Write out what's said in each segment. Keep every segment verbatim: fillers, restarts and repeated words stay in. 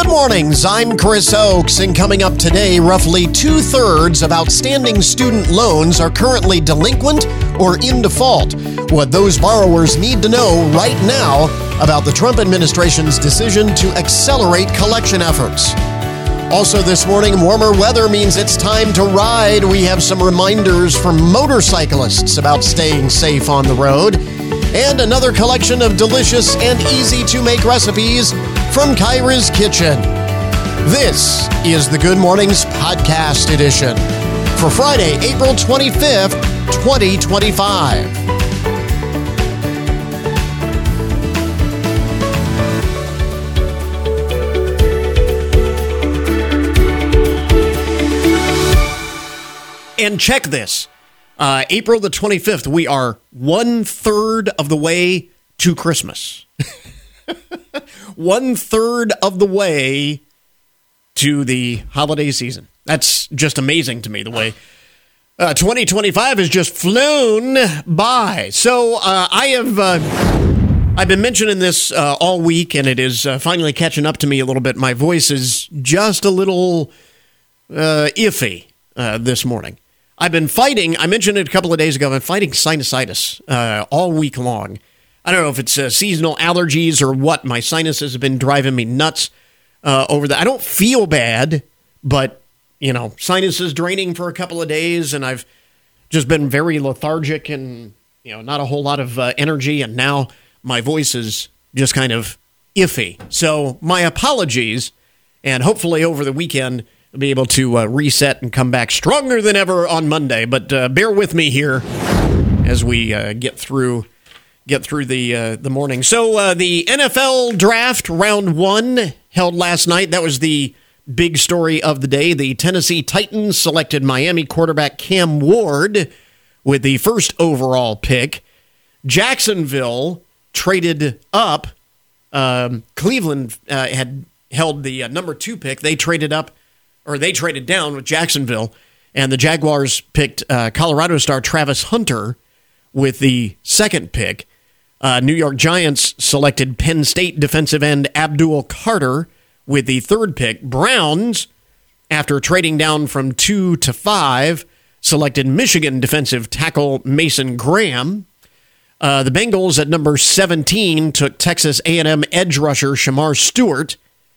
Good mornings, I'm Chris Oakes, and coming up today, roughly two-thirds of outstanding student loans are currently delinquent or in default. What those borrowers need to know right now about the Trump administration's decision to accelerate collection efforts. Also this morning, warmer weather means it's time to ride. We have some reminders from motorcyclists about staying safe on the road. And another collection of delicious and easy-to-make recipes from Kyra's Kitchen. This is the Good Mornings Podcast Edition for Friday, April twenty-fifth, twenty twenty-five. And check this. Uh, April the twenty-fifth, we are one-third of the way to Christmas. One-third of the way to the holiday season. That's just amazing to me, the way uh, twenty twenty-five has just flown by. So uh, I have uh, I've been mentioning this uh, all week, and it is uh, finally catching up to me a little bit. My voice is just a little uh, iffy uh, this morning. I've been fighting, I mentioned it a couple of days ago, I've been fighting sinusitis uh, all week long. I don't know if it's uh, seasonal allergies or what. My sinuses have been driving me nuts uh, over that. I don't feel bad, but, you know, sinuses draining for a couple of days, and I've just been very lethargic and, you know, not a whole lot of uh, energy, and now my voice is just kind of iffy. So my apologies, and hopefully over the weekend I'll be able to uh, reset and come back stronger than ever on Monday. But uh, bear with me here as we uh, get through get through the uh, the morning. So uh, the N F L draft round one held last night. That was the big story of the day. The Tennessee Titans selected Miami quarterback Cam Ward with the first overall pick. Jacksonville traded up. Um, Cleveland uh, had held the uh, number two pick. They traded up. Or they traded down with Jacksonville, and the Jaguars picked uh, Colorado star Travis Hunter with the second pick. Uh, New York Giants selected Penn State defensive end Abdul Carter with the third pick. Browns, after trading down from two to five, selected Michigan defensive tackle Mason Graham. Uh, the Bengals at number seventeen took Texas A and M edge rusher Shamar Stewart.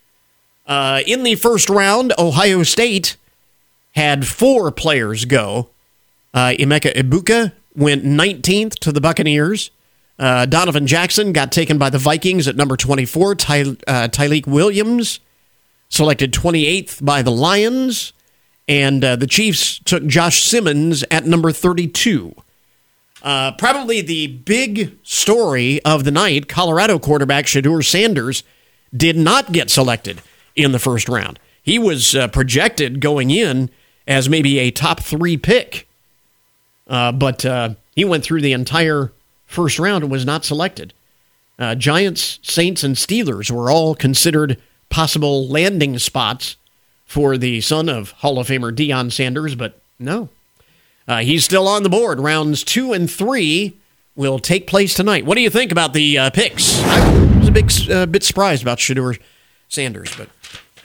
Uh, in the first round, Ohio State had four players go. Uh, Emeka Ibuka went nineteenth to the Buccaneers. Uh, Donovan Jackson got taken by the Vikings at number twenty-four. Ty, uh, Tyleik Williams selected twenty-eighth by the Lions. And uh, the Chiefs took Josh Simmons at number thirty-two. Uh, probably the big story of the night, Colorado quarterback Shedeur Sanders did not get selected in the first round. He was uh, projected going in as maybe a top three pick. Uh, but uh, he went through the entire first round and was not selected. Uh, Giants, Saints, and Steelers were all considered possible landing spots for the son of Hall of Famer Deion Sanders, but no. Uh, he's still on the board. Rounds two and three will take place tonight. What do you think about the uh, picks? I was a big uh, bit surprised about Shedeur Sanders, but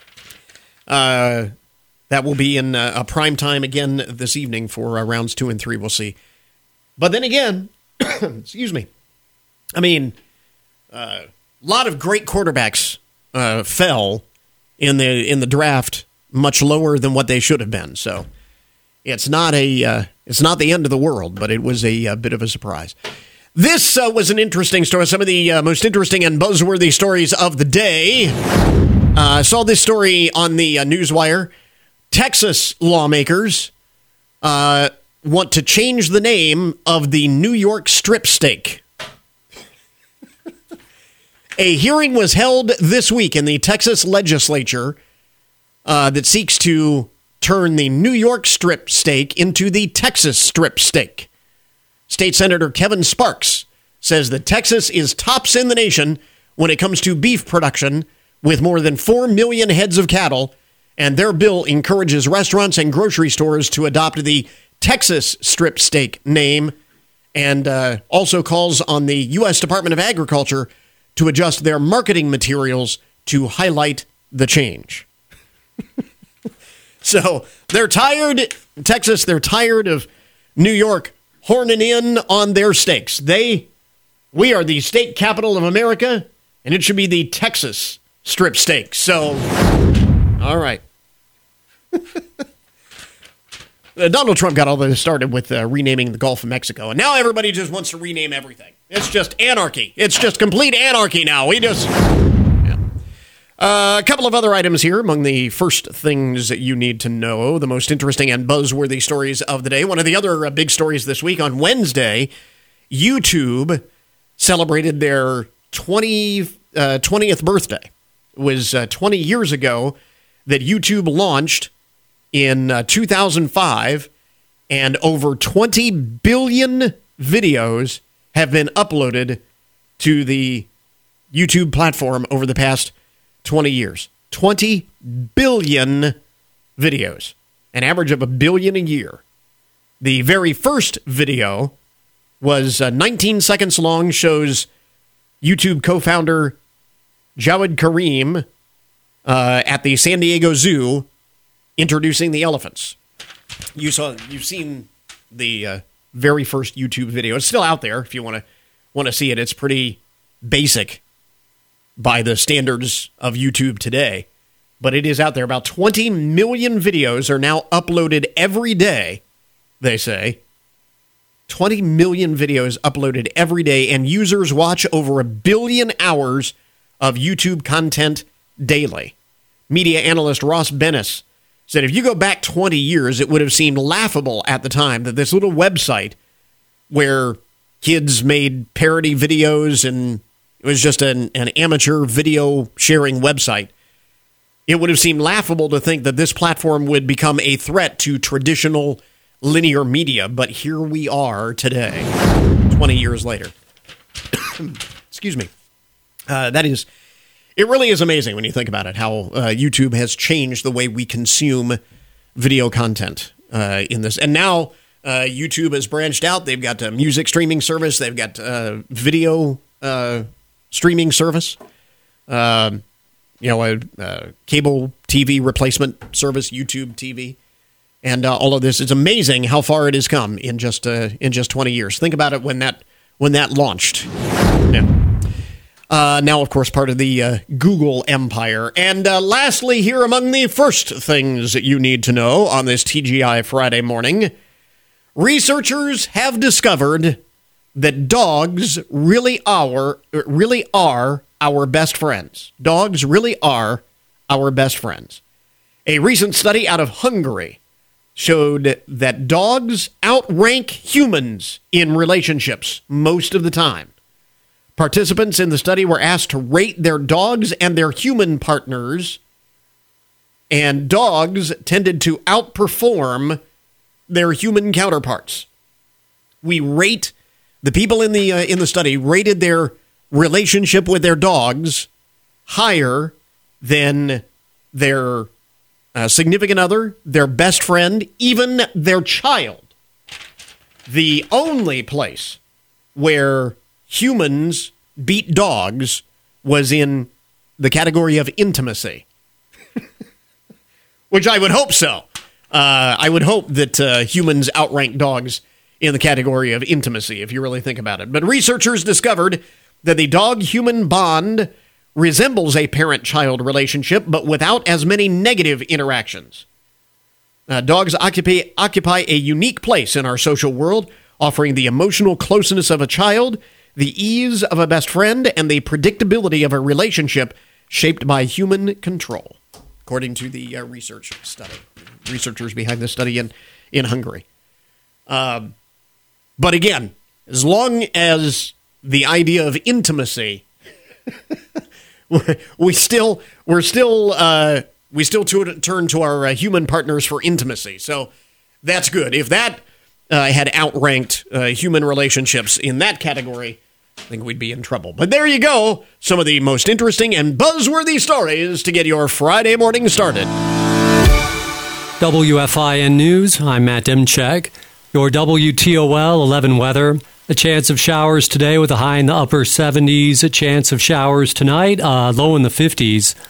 uh, that will be in uh, a prime time again this evening for uh, rounds two and three. We'll see. But then again, excuse me. I mean, a uh, lot of great quarterbacks uh, fell in the in the draft much lower than what they should have been. So it's not a uh, it's not the end of the world, but it was a, a bit of a surprise. This uh, was an interesting story. Some of the uh, most interesting and buzzworthy stories of the day. I uh, saw this story on the uh, Newswire. Texas lawmakers uh, want to change the name of the New York strip steak. A hearing was held this week in the Texas legislature uh, that seeks to turn the New York strip steak into the Texas strip steak. State Senator Kevin Sparks says that Texas is tops in the nation when it comes to beef production, with more than four million heads of cattle, and their bill encourages restaurants and grocery stores to adopt the Texas strip steak name, and uh, also calls on the U S Department of Agriculture to adjust their marketing materials to highlight the change. So they're tired, Texas, they're tired of New York horning in on their stakes. They, we are the state capital of America, and it should be the Texas strip steak. So, all right. uh, Donald Trump got all this started with uh, renaming the Gulf of Mexico, and now everybody just wants to rename everything. It's just anarchy. It's just complete anarchy now. We just... Yeah. Uh, a couple of other items here among the first things that you need to know, the most interesting and buzzworthy stories of the day. One of the other uh, big stories this week, on Wednesday, YouTube celebrated their twenty, uh, twentieth birthday. It was uh, twenty years ago that YouTube launched in uh, two thousand five, and over twenty billion videos have been uploaded to the YouTube platform over the past twenty years. twenty billion videos, an average of a billion a year. The very first video was uh, nineteen seconds long, shows YouTube co-founder Jawed Karim uh, at the San Diego Zoo introducing the elephants. You saw, you've seen the uh, very first YouTube video. It's still out there if you want to want to see it. It's pretty basic by the standards of YouTube today, but it is out there. About twenty million videos are now uploaded every day, they say. twenty million videos uploaded every day, and users watch over a billion hours of YouTube content daily. Media analyst Ross Bennis said if you go back twenty years, it would have seemed laughable at the time that this little website where kids made parody videos and it was just an, an amateur video sharing website, it would have seemed laughable to think that this platform would become a threat to traditional linear media. But here we are today, twenty years later. Excuse me. Uh, that is, it really is amazing when you think about it, how uh, YouTube has changed the way we consume video content uh, in this. And now uh, YouTube has branched out. They've got a music streaming service. They've got uh, video uh, streaming service. Uh, you know, a, a cable T V replacement service, YouTube T V. And uh, all of this, it's amazing how far it has come in just uh, in just twenty years. Think about it when that when that launched. Yeah. Uh, now, of course, part of the uh, Google empire. And uh, lastly, here among the first things that you need to know on this T G I Friday morning, researchers have discovered that dogs really are really are our best friends. Dogs really are our best friends. A recent study out of Hungary showed that dogs outrank humans in relationships most of the time. Participants in the study were asked to rate their dogs and their human partners, and dogs tended to outperform their human counterparts. We rate, the people in the uh, in the study rated their relationship with their dogs higher than their uh, significant other, their best friend, even their child. The only place where humans beat dogs was in the category of intimacy. Which I would hope so. Uh, I would hope that uh, humans outrank dogs in the category of intimacy, if you really think about it. But researchers discovered that the dog-human bond resembles a parent-child relationship, but without as many negative interactions. Uh, dogs occupy, occupy a unique place in our social world, offering the emotional closeness of a child, the ease of a best friend, and the predictability of a relationship shaped by human control, according to the uh, research study. Researchers behind this study in, in Hungary. Um, but again, as long as the idea of intimacy, we still we're still uh, we still to, turn to our uh, human partners for intimacy. So that's good. If that uh, had outranked uh, human relationships in that category, I think we'd be in trouble. But there you go. Some of the most interesting and buzzworthy stories to get your Friday morning started. W F I N News, I'm Matt Demchek. Your W T O L eleven weather. A chance of showers today with a high in the upper seventies. A chance of showers tonight, uh, low in the fifties.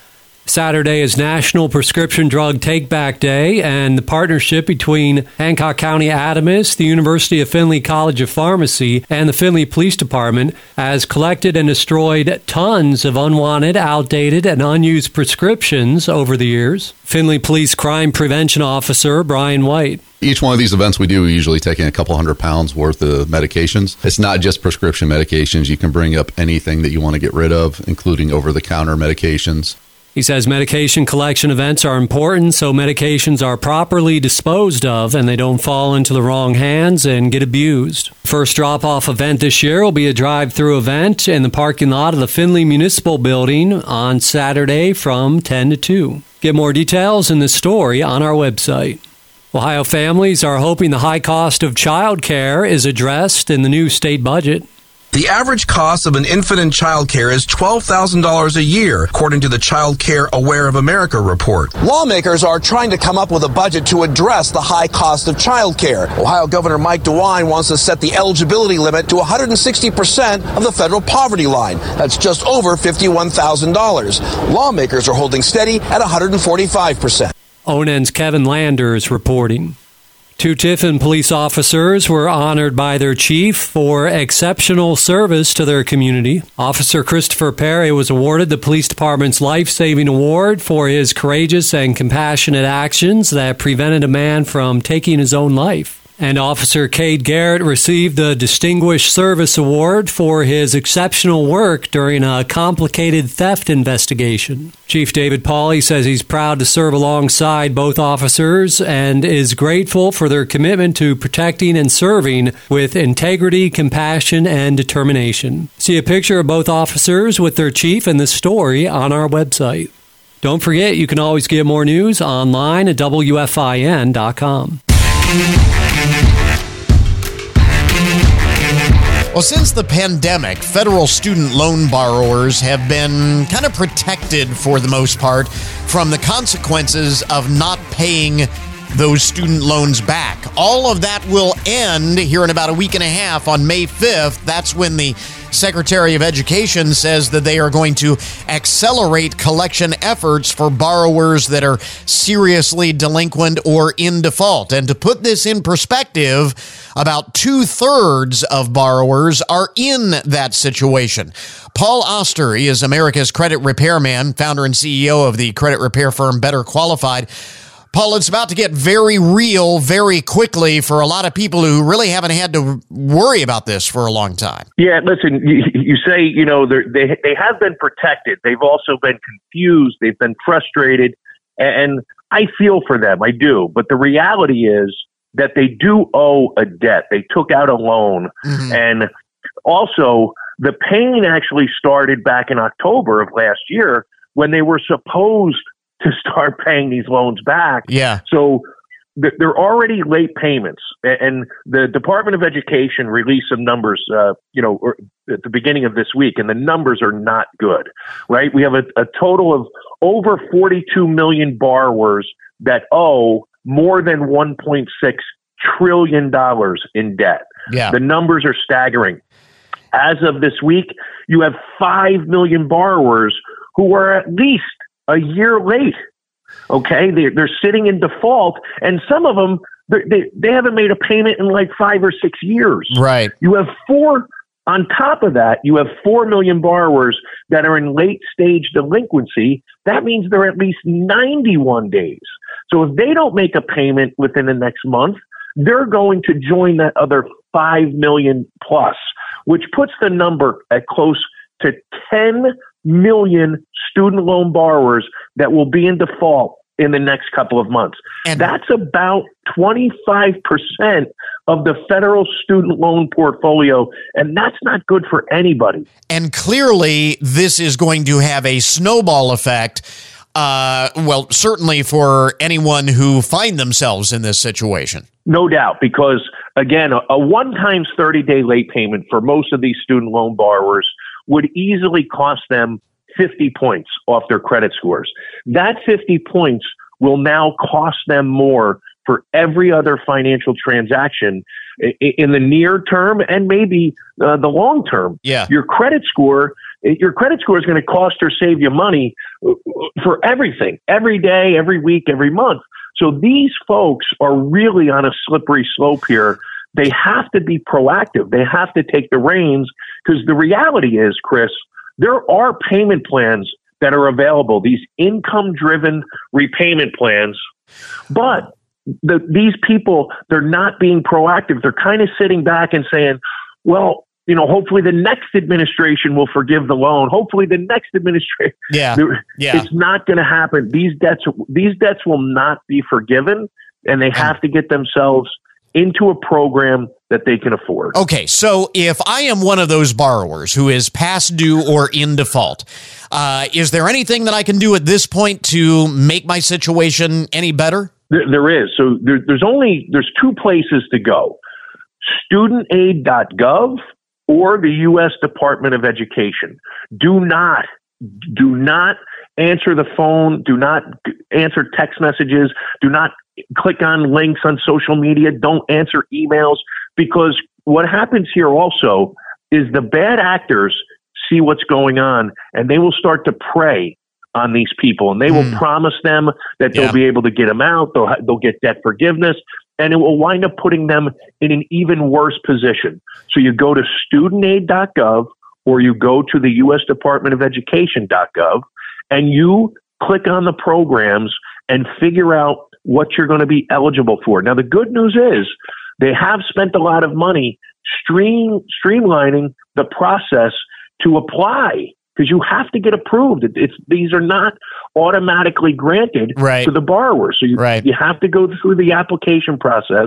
Saturday is National Prescription Drug Take-Back Day, and the partnership between Hancock County Adamus, the University of Findlay College of Pharmacy, and the Findlay Police Department has collected and destroyed tons of unwanted, outdated, and unused prescriptions over the years. Findlay Police Crime Prevention Officer Brian White. Each one of these events we do, we usually take in a couple hundred pounds worth of medications. It's not just prescription medications. You can bring up anything that you want to get rid of, including over-the-counter medications. He says medication collection events are important so medications are properly disposed of and they don't fall into the wrong hands and get abused. First drop-off event this year will be a drive-through event in the parking lot of the Findlay Municipal Building on Saturday from ten to two. Get more details in the story on our website. Ohio families are hoping the high cost of child care is addressed in the new state budget. The average cost of an infant in child care is twelve thousand dollars a year, according to the Child Care Aware of America report. Lawmakers are trying to come up with a budget to address the high cost of child care. Ohio Governor Mike DeWine wants to set the eligibility limit to one hundred sixty percent of the federal poverty line. That's just over fifty-one thousand dollars. Lawmakers are holding steady at one hundred forty-five percent. O N N's Kevin Landers reporting. Two Tiffin police officers were honored by their chief for exceptional service to their community. Officer Christopher Perry was awarded the police department's life-saving award for his courageous and compassionate actions that prevented a man from taking his own life. And Officer Cade Garrett received the Distinguished Service Award for his exceptional work during a complicated theft investigation. Chief David Pauley says he's proud to serve alongside both officers and is grateful for their commitment to protecting and serving with integrity, compassion, and determination. See a picture of both officers with their chief in this story on our website. Don't forget, you can always get more news online at W F I N dot com. Well, since the pandemic, federal student loan borrowers have been kind of protected for the most part from the consequences of not paying those student loans back. All of that will end here in about a week and a half on May fifth. That's when the Secretary of Education says that they are going to accelerate collection efforts for borrowers that are seriously delinquent or in default. And to put this in perspective, about two-thirds of borrowers are in that situation. Paul Oster is America's credit repairman, founder and C E O of the credit repair firm Better Qualified. Paul, it's about to get very real very quickly for a lot of people who really haven't had to worry about this for a long time. Yeah, listen, you, you say, you know, they they have been protected. They've also been confused. They've been frustrated. And I feel for them. I do. But the reality is that they do owe a debt. They took out a loan. Mm-hmm. And also, the pain actually started back in October of last year when they were supposed to start paying these loans back. Yeah. So th- they're already late payments. And the Department of Education released some numbers, uh, you know, at the beginning of this week, and the numbers are not good, right? We have a, a total of over forty-two million borrowers that owe more than one point six trillion dollars in debt. Yeah. The numbers are staggering. As of this week, you have five million borrowers who are at least a year late. Okay, they're, they're sitting in default, and some of them, they, they haven't made a payment in like five or six years. Right. You have four, on top of that, you have four million borrowers that are in late stage delinquency. That means they're at least ninety-one days. So if they don't make a payment within the next month, they're going to join that other five million plus, which puts the number at close to ten million student loan borrowers that will be in default in the next couple of months. And that's about twenty-five percent of the federal student loan portfolio, and that's not good for anybody. And clearly, this is going to have a snowball effect, uh, well, certainly for anyone who find themselves in this situation. No doubt, because, again, a, a one-time thirty-day late payment for most of these student loan borrowers would easily cost them fifty points off their credit scores. That fifty points will now cost them more for every other financial transaction in the near term and maybe uh, the long term. Yeah. Your credit score It, your credit score is going to cost or save you money for everything, every day, every week, every month. So these folks are really on a slippery slope here. They have to be proactive. They have to take the reins, because the reality is, Chris, there are payment plans that are available, these income-driven repayment plans, but the, these people, they're not being proactive. They're kind of sitting back and saying, well, you know, hopefully the next administration will forgive the loan. Hopefully the next administration. Yeah. Yeah. It's not going to happen. These debts, these debts will not be forgiven, and they have to get themselves into a program that they can afford. Okay, so if I am one of those borrowers who is past due or in default, uh, is there anything that I can do at this point to make my situation any better? There, there is. So there, there's only there's two places to go: student aid dot gov or the U S Department of Education. Do not, do not answer the phone. Do not answer text messages. Do not click on links on social media. Don't answer emails, because what happens here also is the bad actors see what's going on, and they will start to prey on these people, and they will mm. promise them that they'll yeah. be able to get them out. They'll, they'll get debt forgiveness, and it will wind up putting them in an even worse position. So you go to student aid dot gov or you go to the U S Department of Education dot gov, and you click on the programs and figure out what you're going to be eligible for. Now, the good news is they have spent a lot of money stream, streamlining the process to apply, because you have to get approved. It, it's these are not automatically granted right. to the borrower. So you, right. you have to go through the application process,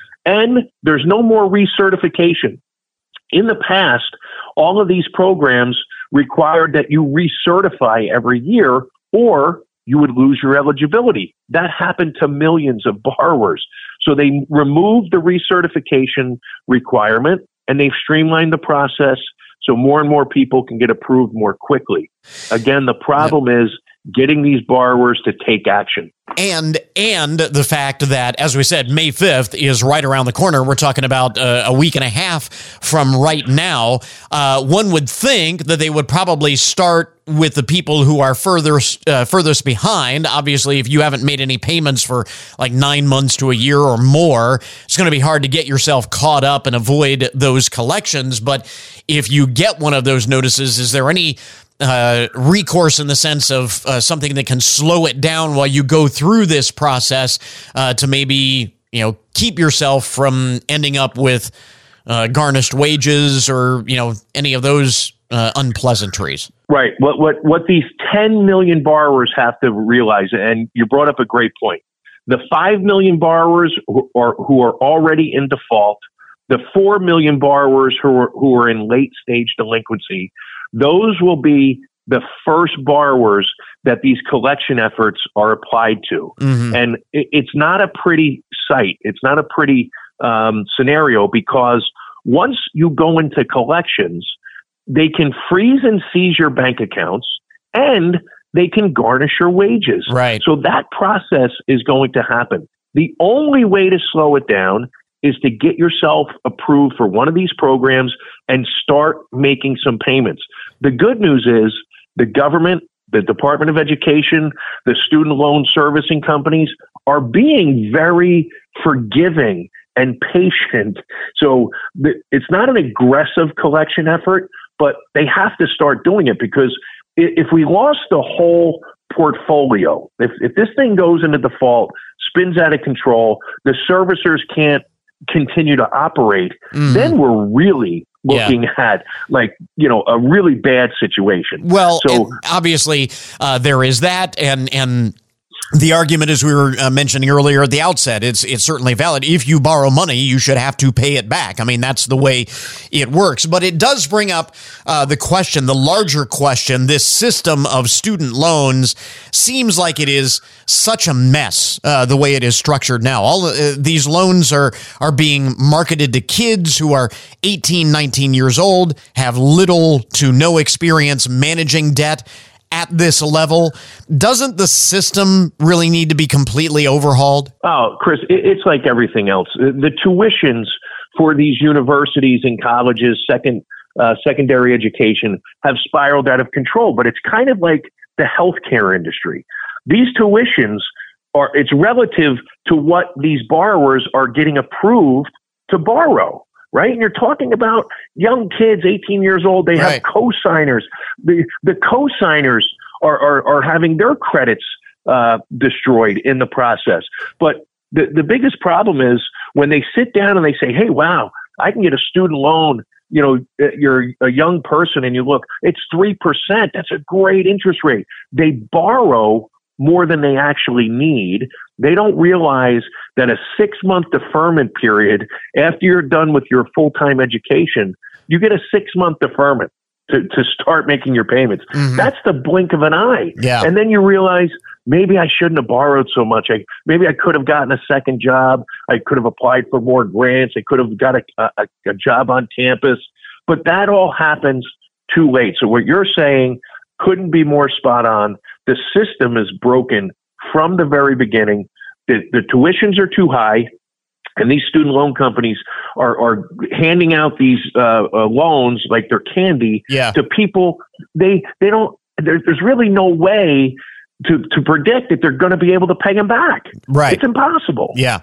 and there's no more recertification. In the past, all of these programs required that you recertify every year, or you would lose your eligibility. That happened to millions of borrowers. So they removed the recertification requirement, and they've streamlined the process so more and more people can get approved more quickly. Again, the problem yep. is getting these borrowers to take action. And and the fact that, as we said, May fifth is right around the corner. We're talking about uh, a week and a half from right now. Uh, one would think that they would probably start with the people who are furthest, uh, furthest behind. Obviously, if you haven't made any payments for like nine months to a year or more, it's going to be hard to get yourself caught up and avoid those collections. But if you get one of those notices, is there any Uh, recourse in the sense of uh, something that can slow it down while you go through this process uh, to maybe, you know, keep yourself from ending up with uh, garnished wages or, you know, any of those uh, unpleasantries? Right. What, what, what these ten million borrowers have to realize, and you brought up a great point, the five million borrowers who are, who are already in default, the four million borrowers who are, who are in late stage delinquency, those will be the first borrowers that these collection efforts are applied to. Mm-hmm. And it, it's not a pretty sight. It's not a pretty um, scenario, because once you go into collections, they can freeze and seize your bank accounts, and they can garnish your wages. Right. So that process is going to happen. The only way to slow it down is to get yourself approved for one of these programs and start making some payments. The good news is the government, the Department of Education, the student loan servicing companies are being very forgiving and patient. So it's not an aggressive collection effort, but they have to start doing it, because if we lost the whole portfolio, if, if this thing goes into default, spins out of control, the servicers can't continue to operate, mm. then we're really looking yeah. at like, you know, a really bad situation. Well, so obviously uh, there is that, and and the argument, as we were uh, mentioning earlier at the outset, it's it's certainly valid. If you borrow money, you should have to pay it back. I mean, that's the way it works. But it does bring up uh, the question, the larger question. This system of student loans seems like it is such a mess uh, the way it is structured now. All uh, these loans are are being marketed to kids who are eighteen, nineteen years old, have little to no experience managing debt at this level. Doesn't the system really need to be completely overhauled? Oh, Chris, it's like everything else. The tuitions for these universities and colleges, second uh, secondary education have spiraled out of control. But it's kind of like the healthcare industry. These tuitions are, it's relative to what these borrowers are getting approved to borrow, right? And you're talking about young kids, eighteen years old, they right. have co-signers. The, the co-signers are, are, are having their credits uh, destroyed in the process. But the, the biggest problem is when they sit down and they say, hey, wow, I can get a student loan. You know, you're a young person and you look, it's three percent. That's a great interest rate. They borrow more than they actually need. They don't realize that a six month deferment period after you're done with your full-time education, you get a six month deferment to, to start making your payments. Mm-hmm. That's the blink of an eye. Yeah. And then you realize maybe I shouldn't have borrowed so much. I, maybe I could have gotten a second job. I could have applied for more grants. I could have got a, a, a job on campus. But that all happens too late. So what you're saying couldn't be more spot on. The system is broken from the very beginning. The, the tuitions are too high, and these student loan companies are, are handing out these uh, uh, loans like they're candy yeah. to people. They they don't. There, there's really no way to to predict that they're going to be able to pay them back. Right, it's impossible. Yeah,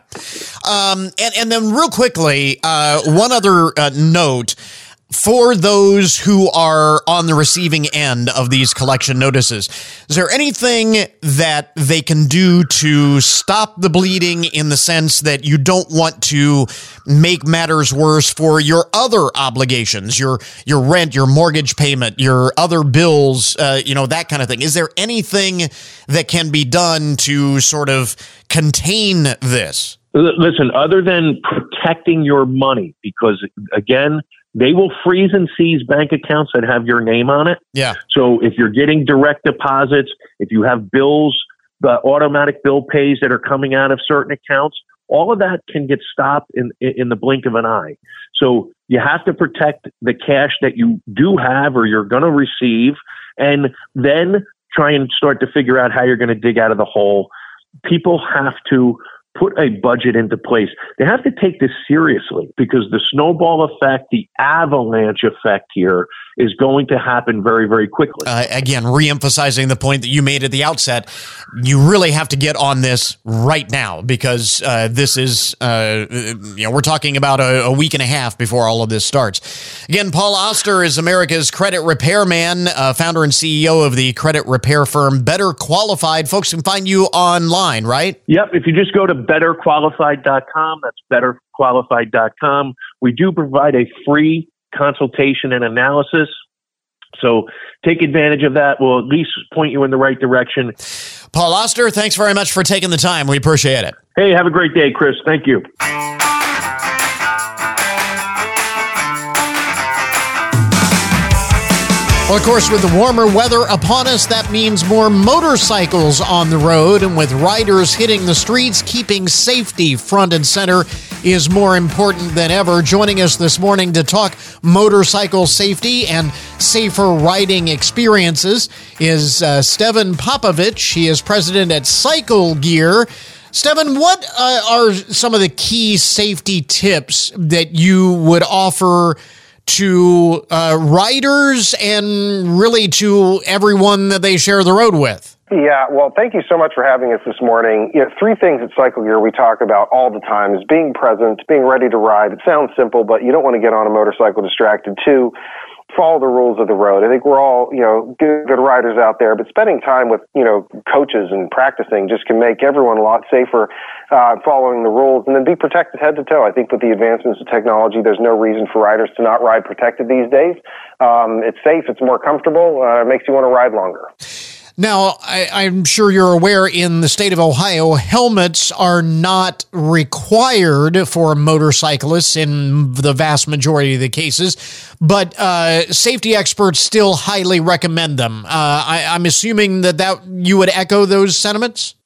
um, and and then real quickly, uh, one other uh, note. For those who are on the receiving end of these collection notices, is there anything that they can do to stop the bleeding in the sense that you don't want to make matters worse for your other obligations, your your rent, your mortgage payment, your other bills, uh, you know, that kind of thing? Is there anything that can be done to sort of contain this? Listen, other than protecting your money, because again, they will freeze and seize bank accounts that have your name on it. Yeah. So if you're getting direct deposits, if you have bills, the automatic bill pays that are coming out of certain accounts, all of that can get stopped in in the blink of an eye. So you have to protect the cash that you do have or you're going to receive, and then try and start to figure out how you're going to dig out of the hole. People have to put a budget into place. They have to take this seriously because the snowball effect, the avalanche effect here is going to happen very, very quickly. Uh, again, reemphasizing the point that you made at the outset, you really have to get on this right now because uh, this is, uh, you know, we're talking about a, a week and a half before all of this starts. Again, Paul Oster is America's credit repairman, uh, founder and C E O of the credit repair firm Better Qualified. Folks can find you online, right? Yep. If you just go to better qualified dot com, that's better qualified dot com. We do provide a free consultation and analysis. So take advantage of that. We'll at least point you in the right direction. Paul Oster, thanks very much for taking the time. We appreciate it. Hey, have a great day, Chris. Thank you. Well, of course, with the warmer weather upon us, that means more motorcycles on the road. And with riders hitting the streets, keeping safety front and center is more important than ever. Joining us this morning to talk motorcycle safety and safer riding experiences is uh, Stevan Popovich. He is president at Cycle Gear. Stevan, what uh, are some of the key safety tips that you would offer to uh, riders and really to everyone that they share the road with? Yeah, well, thank you so much for having us this morning. You know, three things at Cycle Gear we talk about all the time is being present, being ready to ride. It sounds simple, but you don't want to get on a motorcycle distracted. Two, follow the rules of the road. I think we're all, you know, good, good riders out there, but spending time with, you know, coaches and practicing just can make everyone a lot safer uh, following the rules, and then be protected head to toe. I think with the advancements of technology, there's no reason for riders to not ride protected these days. Um, it's safe, it's more comfortable, uh, it makes you want to ride longer. Now, I, I'm sure you're aware in the state of Ohio, helmets are not required for motorcyclists in the vast majority of the cases, but uh, safety experts still highly recommend them. Uh, I, I'm assuming that, that you would echo those sentiments?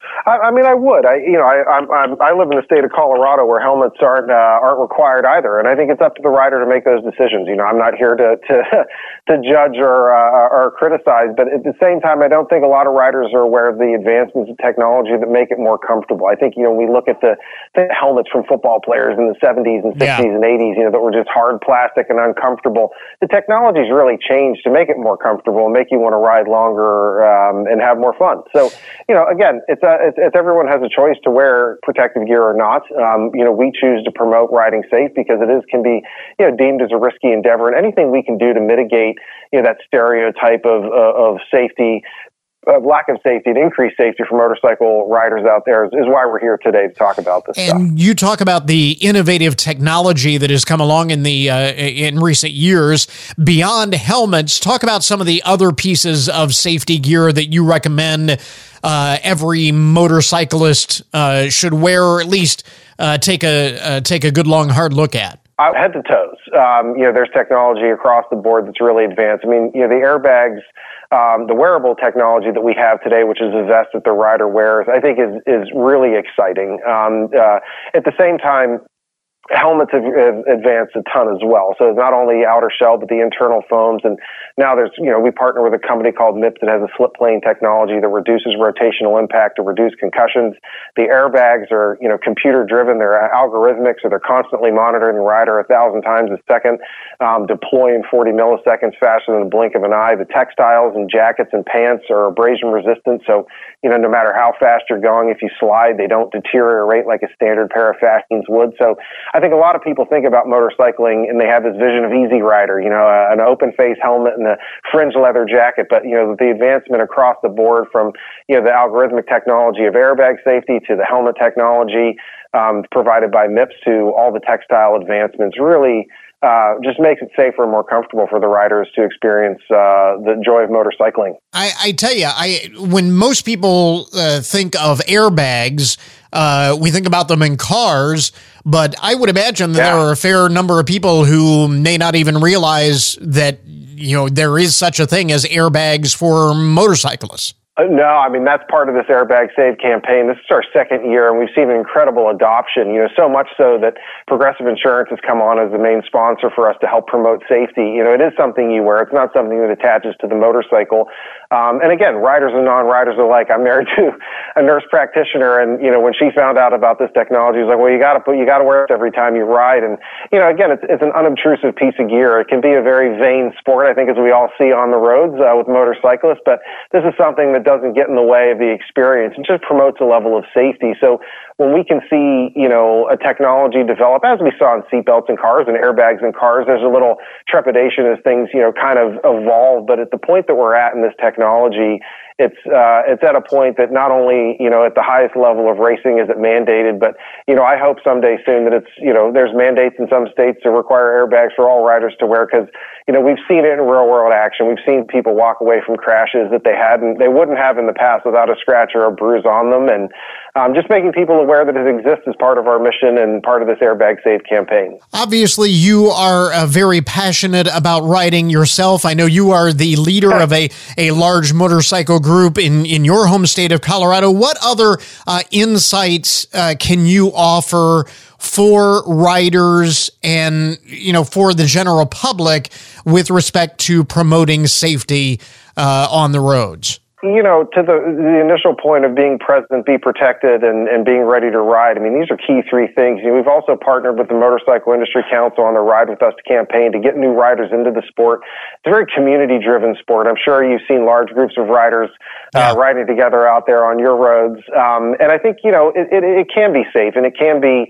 I, I mean, I would. I, you know, I, I'm, I'm, I live in the state of Colorado where helmets aren't uh, aren't required either, and I think it's up to the rider to make those decisions. You know, I'm not here to to, to judge or uh, or criticize, but at the same time, I don't think a lot of riders are aware of the advancements in technology that make it more comfortable. I think, you know, we look at the, the helmets from football players in the seventies and sixties yeah. and eighties, you know, that were just hard plastic and uncomfortable. The technology's really changed to make it more comfortable and make you want to ride longer um, and have more fun. So, you know, again, it's a, it's, it's everyone has a choice to wear protective gear or not. Um, you know, we choose to promote riding safe because it is can be, you know, deemed as a risky endeavor, and anything we can do to mitigate, you know, that stereotype of uh, of safety, of lack of safety, and increase safety for motorcycle riders out there is, is why we're here today to talk about this and stuff. You talk about the innovative technology that has come along in the uh, in recent years beyond helmets. Talk about some of the other pieces of safety gear that you recommend uh, every motorcyclist uh, should wear, or at least uh, take a uh, take a good long hard look at. Uh, head to toes. Um, you know, there's technology across the board that's really advanced. I mean, you know, the airbags, um, the wearable technology that we have today, which is a vest that the rider wears, I think is is really exciting. Um, uh, at the same time, helmets have, have advanced a ton as well. So not only the outer shell, but the internal foams. And now there's, you know, we partner with a company called MIPS that has a slip plane technology that reduces rotational impact to reduce concussions. The airbags are, you know, computer driven. They're algorithmic, so they're constantly monitoring the rider a thousand times a second, um, deploy in forty milliseconds faster than the blink of an eye. The textiles and jackets and pants are abrasion resistant. So, you know, no matter how fast you're going, if you slide, they don't deteriorate like a standard pair of Fastenings would. So I think a lot of people think about motorcycling and they have this vision of Easy Rider, you know, uh, an open face helmet and a fringe leather jacket. But, you know, the advancement across the board from, you know, the algorithmic technology of airbag safety to the helmet technology um, provided by MIPS to all the textile advancements really Uh, just makes it safer and more comfortable for the riders to experience uh, the joy of motorcycling. I, I tell you, I when most people uh, think of airbags, uh, we think about them in cars, but I would imagine that yeah. there are a fair number of people who may not even realize that, you know, there is such a thing as airbags for motorcyclists. Uh, no, I mean, that's part of this Airbag Save campaign. This is our second year, and we've seen an incredible adoption, you know, so much so that Progressive Insurance has come on as the main sponsor for us to help promote safety. You know, it is something you wear. It's not something that attaches to the motorcycle. Um, and again, riders and non-riders alike. I'm married to a nurse practitioner, and, you know, when she found out about this technology, she was like, well, you got to put, you got to wear it every time you ride. And, you know, again, it's, it's an unobtrusive piece of gear. It can be a very vain sport, I think, as we all see on the roads uh, with motorcyclists, but this is something that doesn't get in the way of the experience. It just promotes a level of safety. So when we can see, you know, a technology develop, as we saw in seatbelts in cars and airbags in cars, there's a little trepidation as things, you know, kind of evolve. But at the point that we're at in this technology, it's uh, it's at a point that not only, you know, at the highest level of racing is it mandated, but, you know, I hope someday soon that it's, you know, there's mandates in some states to require airbags for all riders to wear, because, you know, we've seen it in real world action. We've seen people walk away from crashes that they hadn't, they wouldn't have in the past without a scratch or a bruise on them. And um, just making people aware that it exists is part of our mission and part of this Airbag Save campaign. Obviously, you are uh, very passionate about riding yourself. I know you are the leader of a, a large motorcycle group in, in your home state of Colorado. What other uh, insights uh, can you offer for riders and, you know, for the general public with respect to promoting safety uh, on the roads? You know, to the the initial point of being present, be protected, and, and being ready to ride, I mean, these are key three things. You know, we've also partnered with the Motorcycle Industry Council on the Ride With Us campaign to get new riders into the sport. It's a very community-driven sport. I'm sure you've seen large groups of riders uh, yeah. riding together out there on your roads. Um, and I think, you know, it, it, it can be safe, and it can be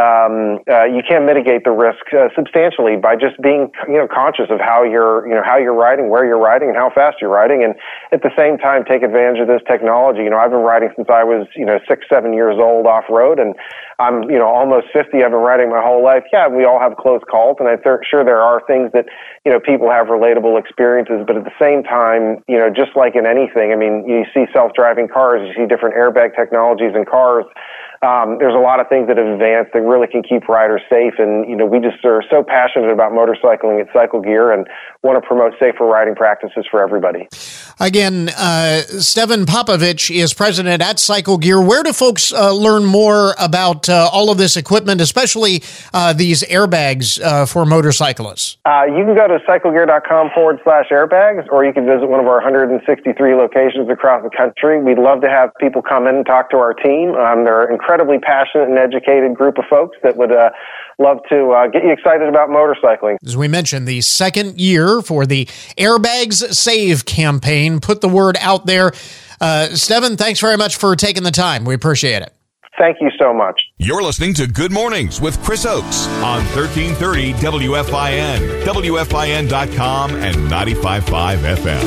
Um, uh, you can mitigate the risk uh, substantially by just being, you know, conscious of how you're, you know, how you're riding, where you're riding, and how fast you're riding, and at the same time take advantage of this technology. You know, I've been riding since I was, you know, six, seven years old off road, and I'm, you know, almost fifty. I've been riding my whole life. Yeah, we all have close calls, and I'm th- sure there are things that, you know, people have relatable experiences. But at the same time, you know, just like in anything, I mean, you see self-driving cars, you see different airbag technologies in cars. Um, there's a lot of things that have advanced that really can keep riders safe. And, you know, we just are so passionate about motorcycling at Cycle Gear and want to promote safer riding practices for everybody. Again, uh, Stevan Popovich is president at Cycle Gear. Where do folks uh, learn more about uh, all of this equipment, especially uh, these airbags uh, for motorcyclists? Uh, you can go to cyclegear.com forward slash airbags, or you can visit one of our one hundred sixty-three locations across the country. We'd love to have people come in and talk to our team. Um, they're an incredibly passionate and educated group of folks that would uh, love to uh, get you excited about motorcycling. As we mentioned, the second year for the Airbags Save campaign. Put the word out there. Uh, Stevan, thanks very much for taking the time. We appreciate it. Thank you so much. You're listening to Good Mornings with Chris Oakes on thirteen thirty W F I N, W F I N dot com, and ninety-five point five F M.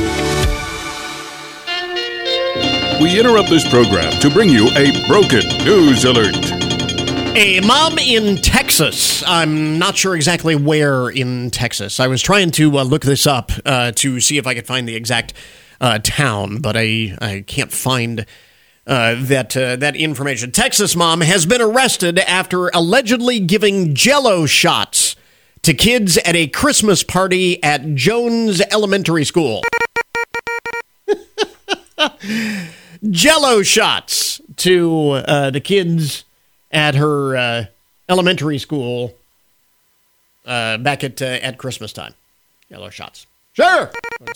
We interrupt this program to bring you a broken news alert. A mom in Texas. I'm not sure exactly where in Texas. I was trying to uh, look this up uh, to see if I could find the exact uh, town, but I, I can't find uh, that uh, that information. Texas mom has been arrested after allegedly giving Jell-O shots to kids at a Christmas party at Jones Elementary School. Jell-O shots to uh, the kids at her uh, elementary school uh, back at uh, at Christmas time. Yellow shots. Sure.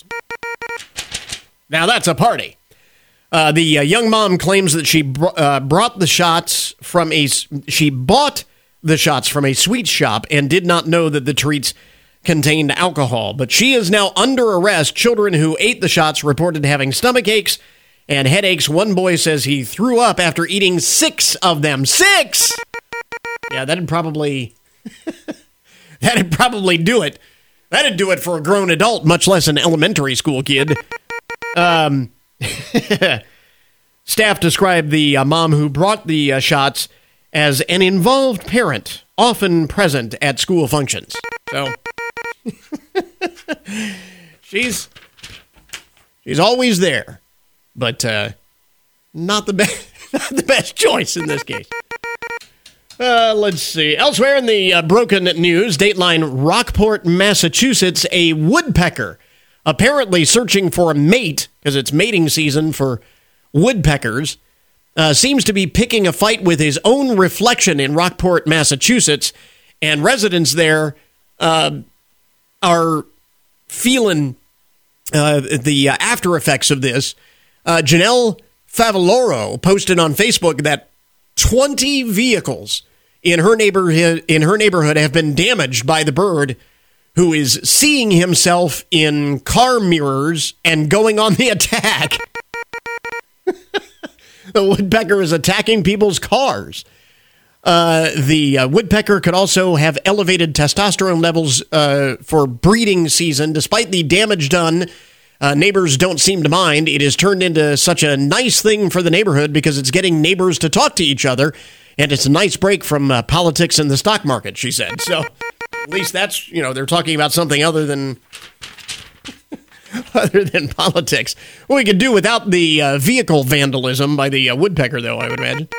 Now that's a party. Uh, the uh, young mom claims that she br- uh, brought the shots from a she bought the shots from a sweet shop and did not know that the treats contained alcohol. But she is now under arrest. Children who ate the shots reported having stomach aches and headaches. One boy says he threw up after eating six of them. Six! Yeah, that'd probably... that'd probably do it. That'd do it for a grown adult, much less an elementary school kid. Um, staff described the uh, mom who brought the uh, shots as an involved parent, often present at school functions. So... she's... she's always there. But uh, not the best, not the best choice in this case. Uh, let's see. Elsewhere in the uh, broken news, Dateline Rockport, Massachusetts, a woodpecker apparently searching for a mate because it's mating season for woodpeckers. Uh, seems to be picking a fight with his own reflection in Rockport, Massachusetts, and residents there uh, are feeling uh, the uh, after effects of this. Uh, Janelle Favaloro posted on Facebook that twenty vehicles in her neighborhood in her neighborhood have been damaged by the bird, who is seeing himself in car mirrors and going on the attack. The woodpecker is attacking people's cars. Uh, the uh, woodpecker could also have elevated testosterone levels uh, for breeding season, despite the damage done. Uh, neighbors don't seem to mind. It has turned into such a nice thing for the neighborhood because it's getting neighbors to talk to each other, and it's a nice break from uh, politics and the stock market, she said. So at least that's, you know, they're talking about something other than other than politics. Well, we could do without the uh, vehicle vandalism by the uh, woodpecker, though, I would imagine.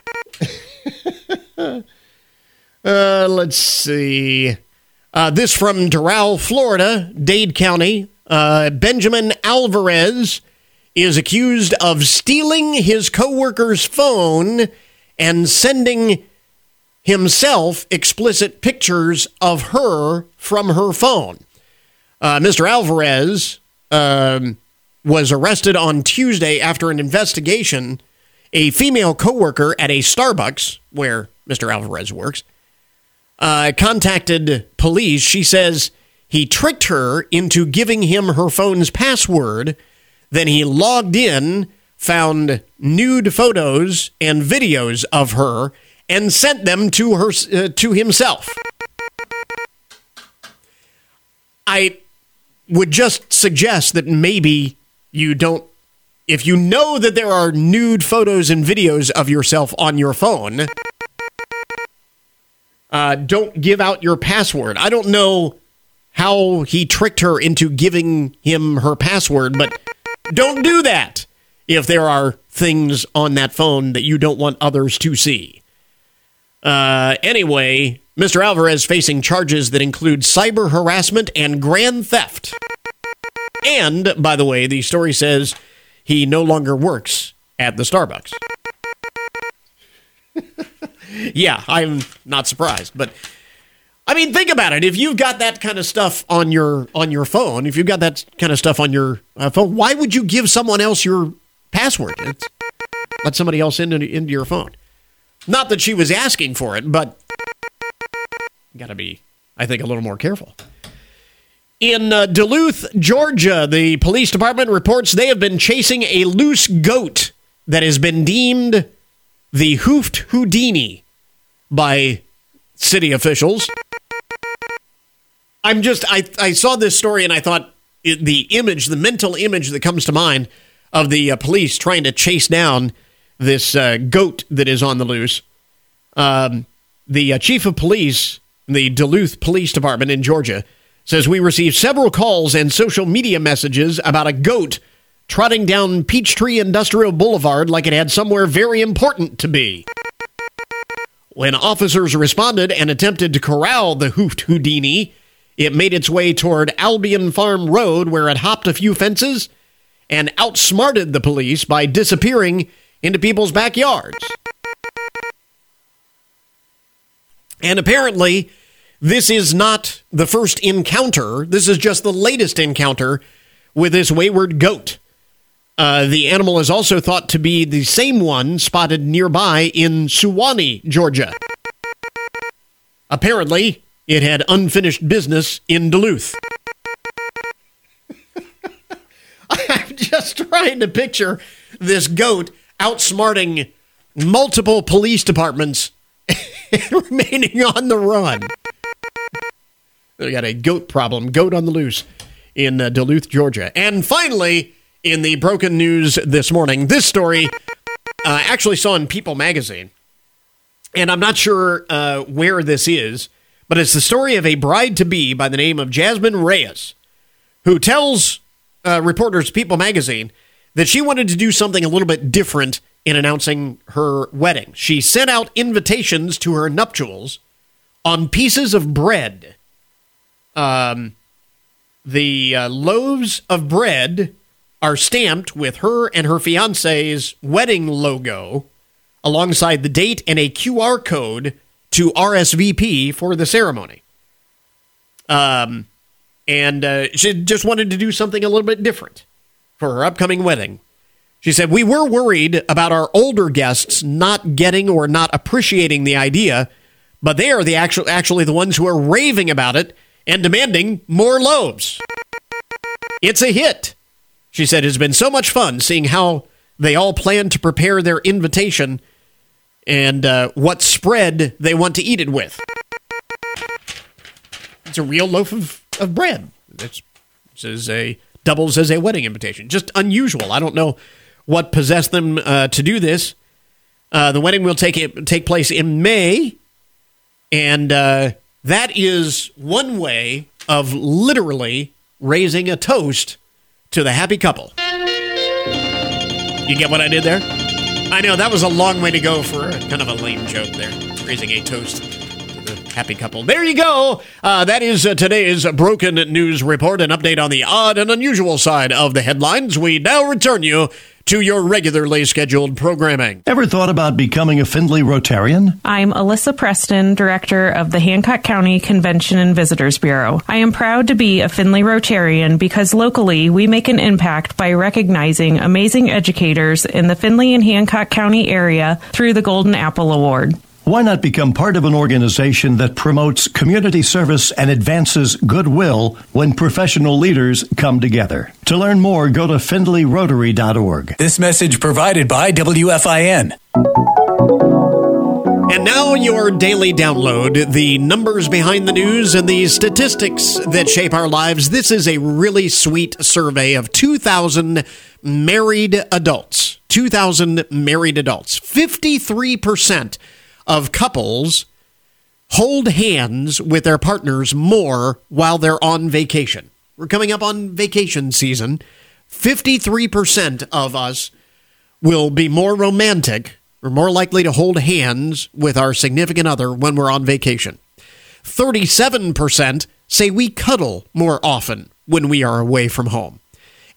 uh, let's see. Uh, this from Doral, Florida, Dade County. Uh, Benjamin Alvarez is accused of stealing his coworker's phone and sending himself explicit pictures of her from her phone. Uh, Mister Alvarez um, was arrested on Tuesday after an investigation. A female coworker at a Starbucks, where Mister Alvarez works, uh, contacted police. She says he tricked her into giving him her phone's password. Then he logged in, found nude photos and videos of her, and sent them to her uh, to himself. I would just suggest that maybe you don't, if you know that there are nude photos and videos of yourself on your phone, uh, don't give out your password. I don't know how he tricked her into giving him her password, but don't do that if there are things on that phone that you don't want others to see. Uh, anyway, Mister Alvarez facing charges that include cyber harassment and grand theft. And, by the way, the story says he no longer works at the Starbucks. Yeah, I'm not surprised. But, I mean, think about it. If you've got that kind of stuff on your on your phone, if you've got that kind of stuff on your uh, phone, why would you give someone else your password? It's, let somebody else into, into your phone. Not that she was asking for it, but you got to be, I think, a little more careful. In uh, Duluth, Georgia, the police department reports they have been chasing a loose goat that has been deemed the Hoofed Houdini by city officials. I'm just, I, I saw this story and I thought it, the image, the mental image that comes to mind of the uh, police trying to chase down this uh, goat that is on the loose. Um, the uh, chief of police, the Duluth Police Department in Georgia, says we received several calls and social media messages about a goat trotting down Peachtree Industrial Boulevard like it had somewhere very important to be. When officers responded and attempted to corral the Hoofed Houdini, it made its way toward Albion Farm Road, where it hopped a few fences and outsmarted the police by disappearing into people's backyards. And apparently, this is not the first encounter. This is just the latest encounter with this wayward goat. Uh, the animal is also thought to be the same one spotted nearby in Suwanee, Georgia. Apparently, it had unfinished business in Duluth. I'm just trying to picture this goat outsmarting multiple police departments and remaining on the run. We got a goat problem, goat on the loose in uh, Duluth, Georgia. And finally, in the broken news this morning, this story uh, actually saw in People magazine. And I'm not sure uh, where this is, but it's the story of a bride-to-be by the name of Jasmine Reyes, who tells uh, reporters People magazine that she wanted to do something a little bit different in announcing her wedding. She sent out invitations to her nuptials on pieces of bread. Um, the uh, loaves of bread are stamped with her and her fiancé's wedding logo alongside the date and a Q R code to R S V P for the ceremony. Um, and uh, she just wanted to do something a little bit different for her upcoming wedding. She said, "We were worried about our older guests not getting or not appreciating the idea, but they are the actual, actually the ones who are raving about it and demanding more loaves. It's a hit." She said, "It's been so much fun seeing how they all plan to prepare their invitation and uh, what spread they want to eat it with." It's a real loaf of, of bread. It's, this is a doubles as a wedding invitation. Just unusual. I don't know what possessed them uh, to do this. Uh, the wedding will take take place in May, and uh, that is one way of literally raising a toast to the happy couple. You get what I did there? I know, that was a long way to go for a, kind of a lame joke there. Raising a toast to the happy couple. There you go. Uh, that is uh, today's Broken News Report, an update on the odd and unusual side of the headlines. We now return you to your regularly scheduled programming. Ever thought about becoming a Findlay Rotarian? I'm Alyssa Preston, Director of the Hancock County Convention and Visitors Bureau. I am proud to be a Findlay Rotarian because locally we make an impact by recognizing amazing educators in the Findlay and Hancock County area through the Golden Apple Award. Why not become part of an organization that promotes community service and advances goodwill when professional leaders come together? To learn more, go to findlay rotary dot org. This message provided by W F I N. And now your daily download, the numbers behind the news and the statistics that shape our lives. This is a really sweet survey of two thousand married adults. two thousand married adults. fifty-three percent of couples hold hands with their partners more while they're on vacation. We're coming up on vacation season. fifty-three percent of us will be more romantic. We're more likely to hold hands with our significant other when we're on vacation. thirty-seven percent say we cuddle more often when we are away from home.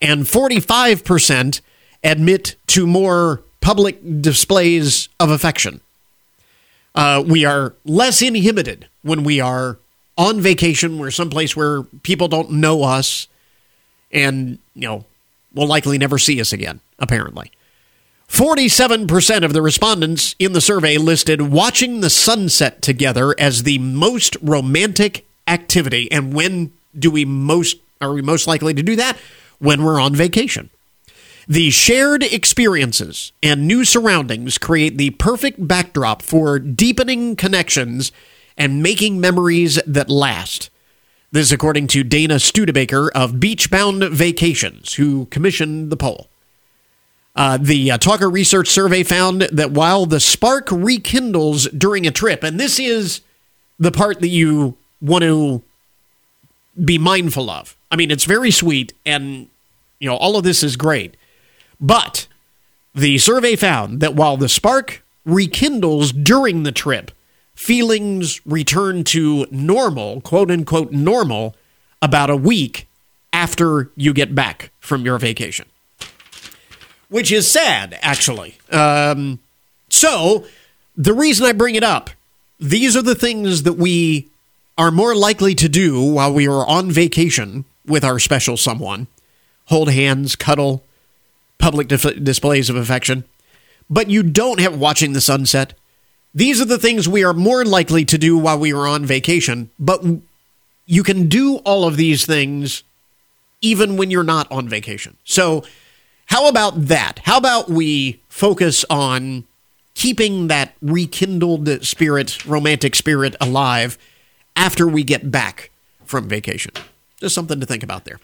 and forty-five percent admit to more public displays of affection. Uh, we are less inhibited when we are on vacation. We're someplace where people don't know us and, you know, will likely never see us again, apparently. forty-seven percent of the respondents in the survey listed watching the sunset together as the most romantic activity. And when do we most are we most likely to do that? When we're on vacation. The shared experiences and new surroundings create the perfect backdrop for deepening connections and making memories that last. This is according to Dana Studebaker of Beachbound Vacations, who commissioned the poll. Uh, the uh, Talker Research Survey found that while the spark rekindles during a trip, and this is the part that you want to be mindful of. I mean, it's very sweet, and you know all of this is great. But the survey found that while the spark rekindles during the trip, feelings return to normal, quote unquote normal, about a week after you get back from your vacation. Which is sad, actually. Um, so, the reason I bring it up, these are the things that we are more likely to do while we are on vacation with our special someone. Hold hands, cuddle, public dif- displays of affection. But you don't have watching the sunset. These are the things we are more likely to do while we are on vacation. But you can do all of these things even when you're not on vacation. So, how about that? How about we focus on keeping that rekindled spirit, romantic spirit alive after we get back from vacation? Just something to think about there.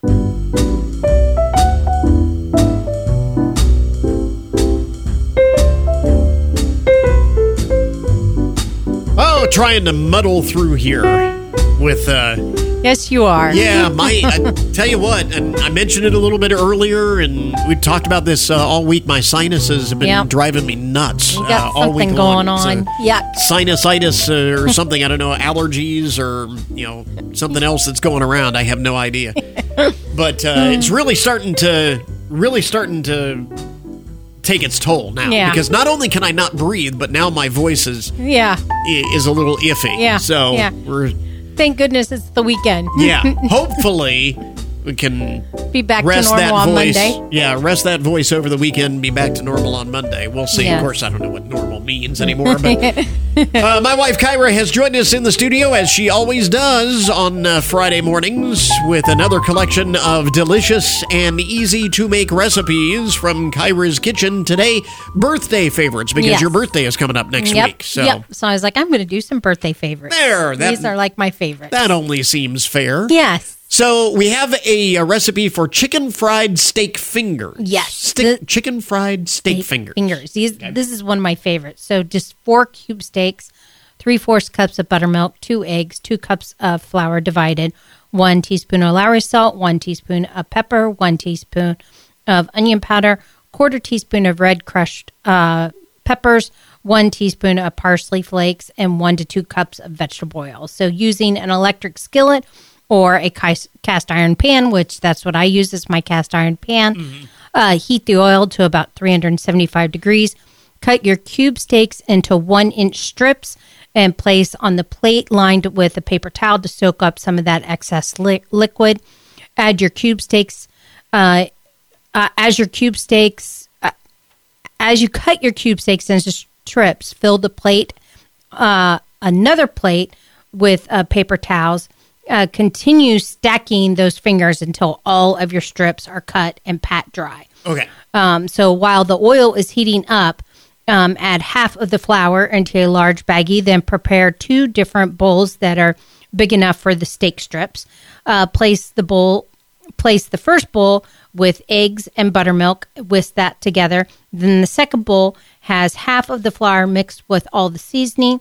Oh, trying to muddle through here with... Uh, yes, you are. Yeah, my. I tell you what, and I mentioned it a little bit earlier, and we talked about this uh, all week. My sinuses have been yep. driving me nuts. You got uh, all something week going long. on. Uh, Yuck. Sinusitis uh, or something. I don't know. Allergies or you know something else that's going around. I have no idea. But uh, it's really starting to really starting to take its toll now. Yeah. Because not only can I not breathe, but now my voice is yeah is a little iffy. Yeah. So yeah. we're. Thank goodness it's the weekend. Yeah. Hopefully we can be back rest to normal that on voice. Monday. Yeah, rest that voice over the weekend and be back to normal on Monday. We'll see. Yeah. Of course, I don't know what normal means anymore. But uh, my wife Kyra has joined us in the studio as she always does on uh, Friday mornings with another collection of delicious and easy to make recipes from Kyra's kitchen. Today, birthday favorites because Yes. your birthday is coming up next yep. week. So Yep. So I was like, I'm going to do some birthday favorites. There, that- These are like my favorites. that only seems fair. Yes. So we have a, a recipe for chicken fried steak fingers. Yes. Stick, chicken fried steak fingers. Fingers. These, This is one of my favorites. So just four cube steaks, three-fourths cups of buttermilk, two eggs, two cups of flour divided, one teaspoon of Lowry salt, one teaspoon of pepper, one teaspoon of onion powder, quarter teaspoon of red crushed uh, peppers, one teaspoon of parsley flakes, and one to two cups of vegetable oil. So using an electric skillet or a cast iron pan, which that's what I use as my cast iron pan. Mm-hmm. Uh, heat the oil to about three hundred seventy-five degrees. Cut your cube steaks into one-inch strips and place on the plate lined with a paper towel to soak up some of that excess li- liquid. Add your cube steaks. Uh, uh, as your cube steaks, uh, as you cut your cube steaks into strips, fill the plate, uh, another plate with uh, paper towels. Uh, continue stacking those fingers until all of your strips are cut and pat dry. Okay. Um, so while the oil is heating up, um, add half of the flour into a large baggie. Then prepare two different bowls that are big enough for the steak strips. Uh, place the bowl. Place the first bowl with eggs and buttermilk. Whisk that together. Then the second bowl has half of the flour mixed with all the seasoning.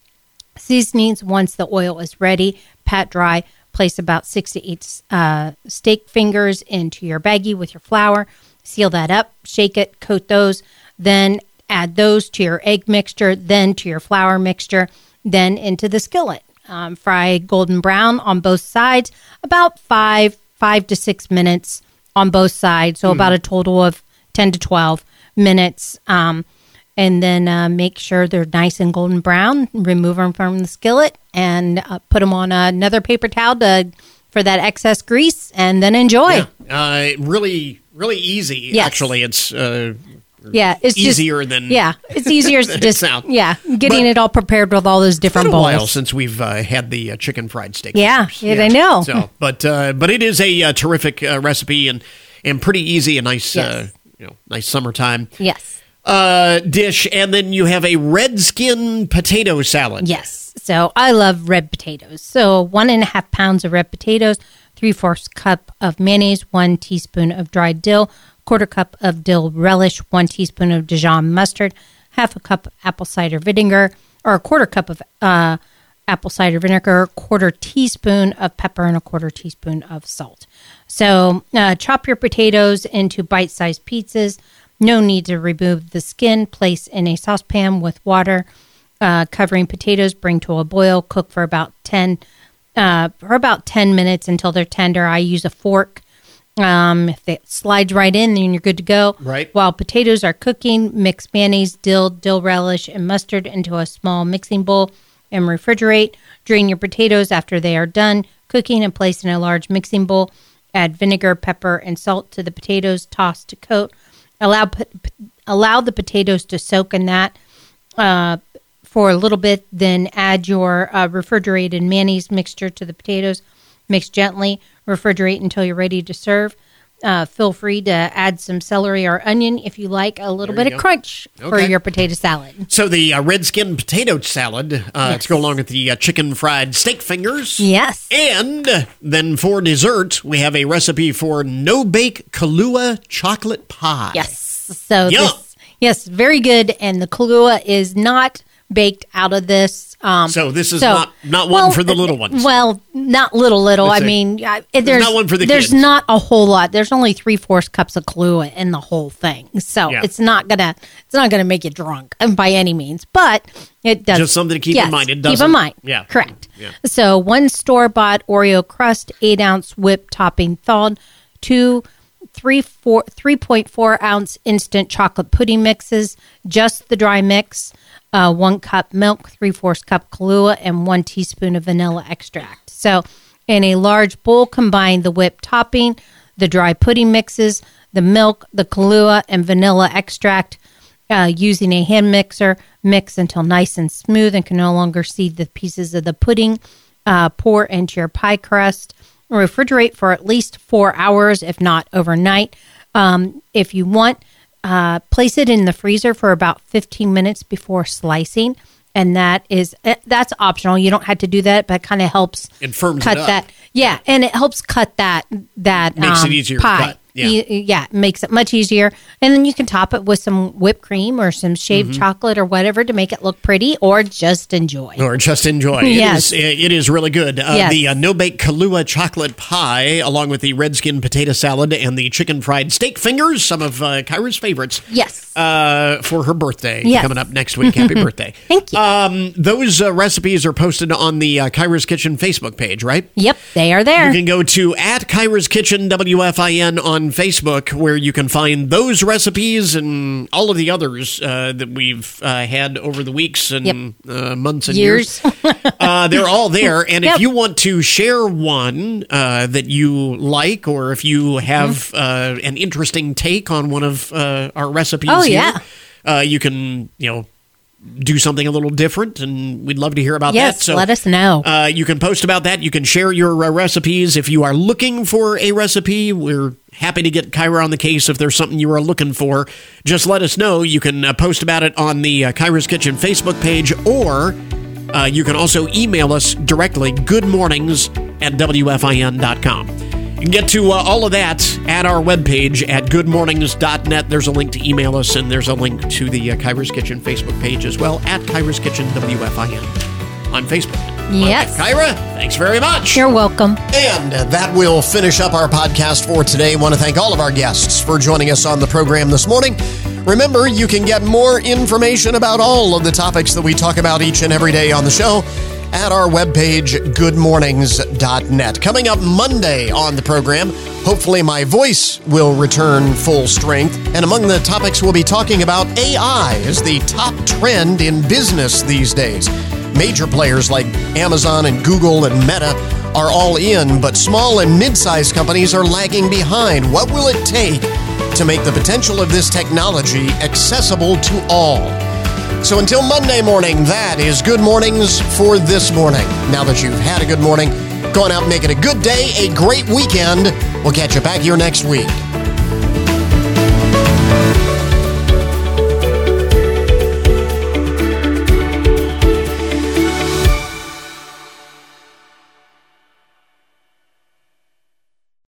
Seasonings. Once the oil is ready, pat dry. Place about six to eight uh, steak fingers into your baggie with your flour. Seal that up. Shake it. Coat those. Then add those to your egg mixture. Then to your flour mixture. Then into the skillet. Um, fry golden brown on both sides. About five five to six minutes on both sides. So mm. about a total of ten to twelve minutes. Um, and then uh, make sure they're nice and golden brown. Remove them from the skillet and uh, put them on another paper towel to, for that excess grease, and then enjoy. Yeah. Uh, really, really easy. Yes. Actually, it's uh, yeah, it's easier just, than yeah, it's easier to just sound. yeah, getting but it all prepared with all those different it's been a bowls. while since we've uh, had the uh, chicken fried steak. Yeah, yeah, I know. So, but uh, but it is a uh, terrific uh, recipe and and pretty easy, a nice yes. uh, you know nice summertime. Yes. Uh, dish, and then you have a red skin potato salad. Yes. So I love red potatoes. So one and a half pounds of red potatoes, three-fourths cup of mayonnaise, one teaspoon of dried dill, quarter cup of dill relish, one teaspoon of Dijon mustard, half a cup of apple cider vinegar, or a quarter cup of uh, apple cider vinegar, quarter teaspoon of pepper, and a quarter teaspoon of salt. So uh, chop your potatoes into bite-sized pieces. No need to remove the skin. Place in a saucepan with water, uh, covering potatoes. Bring to a boil. Cook for about ten uh, for about ten minutes until they're tender. I use a fork. Um, if it slides right in, then you're good to go. Right. While potatoes are cooking, mix mayonnaise, dill, dill relish, and mustard into a small mixing bowl and refrigerate. Drain your potatoes after they are done cooking and place in a large mixing bowl. Add vinegar, pepper, and salt to the potatoes. Toss to coat. Allow allow the potatoes to soak in that uh, for a little bit. Then add your uh, refrigerated mayonnaise mixture to the potatoes. Mix gently. Refrigerate until you're ready to serve. Uh, feel free to add some celery or onion if you like a little There bit you of go. crunch for Okay. your potato salad. So the uh, red skin potato salad uh, Yes. to go along with the uh, chicken fried steak fingers. Yes. And then for dessert, we have a recipe for no-bake Kahlua chocolate pie. Yes. So Yum. this, yes, very good. And the Kahlua is not baked out of this. Um, So this is not- not one for the little ones. Well, not little, little. Let's I see. mean, I, There's there's not one for the There's kids. not a whole lot. There's only three-fourths cups of Kahlua in the whole thing. So Yeah. it's not gonna it's not gonna make you drunk um, by any means. But it does. Just something to keep in yes, mind. It keep doesn't- in mind. Yeah. Correct. Yeah. So one store-bought Oreo crust, eight ounce whipped topping thawed, two three four three point four ounce instant chocolate pudding mixes, just the dry mix, uh, one cup milk, three fourths cup Kahlua, and one teaspoon of vanilla extract. So, in a large bowl, combine the whipped topping, the dry pudding mixes, the milk, the Kahlua, and vanilla extract. Uh, using a hand mixer, mix until nice and smooth and can no longer see the pieces of the pudding. Uh, pour into your pie crust. Refrigerate for at least four hours, if not overnight. Um, if you want, uh, place it in the freezer for about fifteen minutes before slicing. And that is eh, that's optional. You don't have to do that, but it kind of helps It firms cut it up. that. Yeah, and it helps cut that that Makes it um, easier to pie. cut. Yeah. E- yeah, it makes it much easier. And then you can top it with some whipped cream or some shaved Mhm. chocolate or whatever to make it look pretty, or just enjoy. Or just enjoy. Yes. It is, it is really good. Uh, Yes. The uh, no-bake Kahlua chocolate pie, along with the red skin potato salad and the chicken fried steak fingers, some of uh, Kyra's favorites. Yes. Uh, for her birthday Yes. coming up next week. Happy birthday. Thank you. Um, those uh, recipes are posted on the uh, Kyra's Kitchen Facebook page, right? Yep, they are there. You can go to at Kyra's Kitchen W F I N on Facebook, where you can find those recipes and all of the others uh, that we've uh, had over the weeks and Yep. uh, months and years. Years. uh, they're all there. And Yep. if you want to share one uh, that you like, or if you have uh, an interesting take on one of uh, our recipes, Oh, here, yeah. uh, you can, you know, do something a little different, and we'd love to hear about Yes, that. So let us know. Uh, you can post about that. You can share your uh, recipes. If you are looking for a recipe, we're happy to get Kyra on the case. If there's something you are looking for, just let us know. You can uh, post about it on the uh, Kyra's Kitchen Facebook page, or uh, you can also email us directly, goodmornings at W F I N dot com. You can get to uh, all of that at our webpage at good mornings dot net. There's a link to email us, and there's a link to the uh, Kyra's Kitchen Facebook page as well, at Kyra's Kitchen W F I N on Facebook. Yes. Okay, Kyra, thanks very much. You're welcome. And that will finish up our podcast for today. I want to thank all of our guests for joining us on the program this morning. Remember, you can get more information about all of the topics that we talk about each and every day on the show at our webpage, good mornings dot net. Coming up Monday on the program, hopefully my voice will return full strength. And among the topics we'll be talking about, A I is the top trend in business these days. Major players like Amazon and Google and Meta are all in, but small and mid-sized companies are lagging behind. What will it take to make the potential of this technology accessible to all? So until Monday morning, that is Good Mornings for this morning. Now that you've had a good morning, go on out and make it a good day, a great weekend. We'll catch you back here next week.